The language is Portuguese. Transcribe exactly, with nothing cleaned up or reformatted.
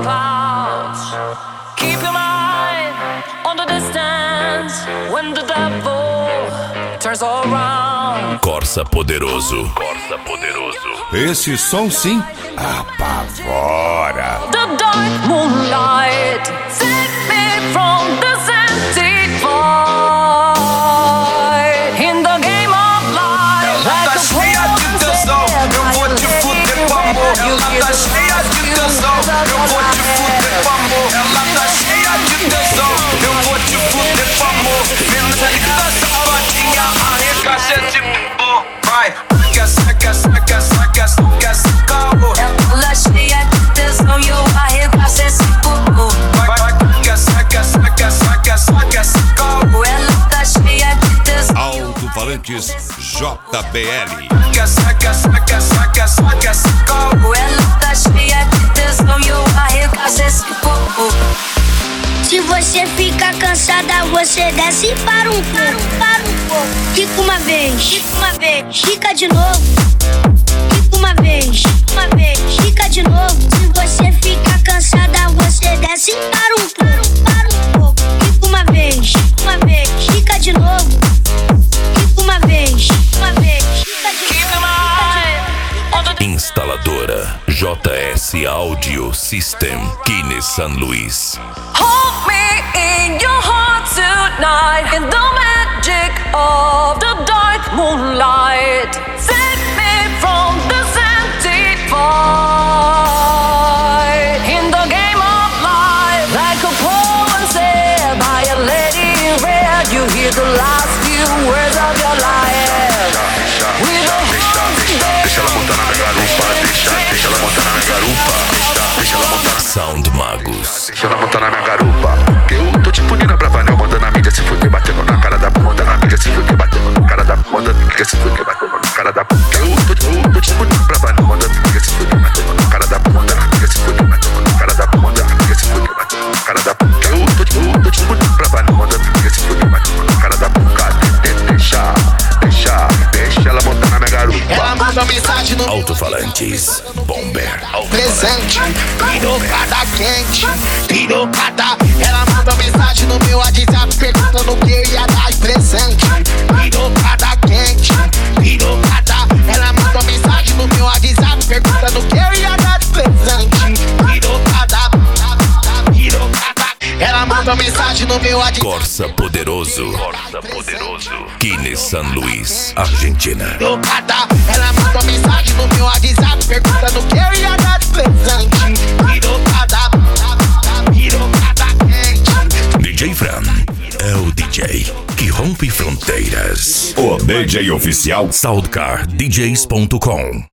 clouds. Keep your mind on the distance when the devil turns around. Corsa Poderoso. Corsa Poderoso. Esse som sim apavora. The dark moonlight set me from this empty void. In the game of life, ela tá cheia de tesão, eu vou te fuder com amor. Ela tá cheia de tesão, eu vou te fuder com amor. Ela tá cheia de tesão, eu vou te fuder com amor. Menina linda, safadinha, arregaça esse bumbum. Vai, quer, quer, quer, quer, quer, calmo. ela cheia de tesão e eu arregaço esse bumbum. Vai, vai, quer, quer, quer, quer, quer, calmo. Ela tá cheia de tesão. Alto-falantes J B L. Quer, quer, quer, quer, quer, calmo. Ela tá cheia de tesão e eu arregaço esse bumbum. Se você fica cansada, você desce para um pouco, para um pouco. Fica uma vez, fica uma vez, fica de novo. Fica uma vez, fica uma vez, fica de novo. Se você fica cansada, você desce para um pouco, para um pouco. Fica uma vez, fica uma vez, fica de novo. Fica uma vez, fica uma vez, fica de novo. Instaladora J S Audio System, Kine San Luis. Hold me in your heart tonight, in the magic of the dark moonlight. Set me from this empty void. In the game of life, like a poem said by a lady in red, you hear the last few words of your life. With a Deixa ela montar na minha garupa, deixa, deixa ela montar na minha garupa, deixa, deixa ela montar na Sound Magos. Deixa ela montar na minha garupa. Que eu tô tipo Nina Bravanel, mandando a mídia se fuder, batendo na cara da bunda, na mídia se fuder, batendo na cara da bunda, mídia se fuder, batendo na cara da bunda. Eu tô, eu tô tipo Nina Bravanel, mandando a mídia se fuder, batendo na cara da bunda, na mídia se fuder, batendo na cara da bunda, na mídia se fuder, batendo na cara da bunda. Eu tô, eu tô tipo Nina Bravanel, mandando a mídia se fuder, batendo na cara da bunda. Deixa, deixa, deixa ela montar na minha garupa. Ela manda mensagem no Alto-falantes Bomber. presente, pirocada quente, pirocada. Ela manda mensagem no meu WhatsApp perguntando o que eu ia dar de presente. Pirocada quente, pirocada. Ela manda mensagem no meu WhatsApp perguntando o que eu ia dar de presente. Pirocada, pirocada. Ela manda mensagem no meu WhatsApp. Corsa Poderoso. Corsa Poderoso. Kine San Luis, Argentina. Pirocada. Ela manda mensagem no meu WhatsApp perguntando o que eu ia dar de presente. Pirocada, pirocada quente. D J Fran é o D J que rompe fronteiras. O D J oficial Soundcar D Js ponto com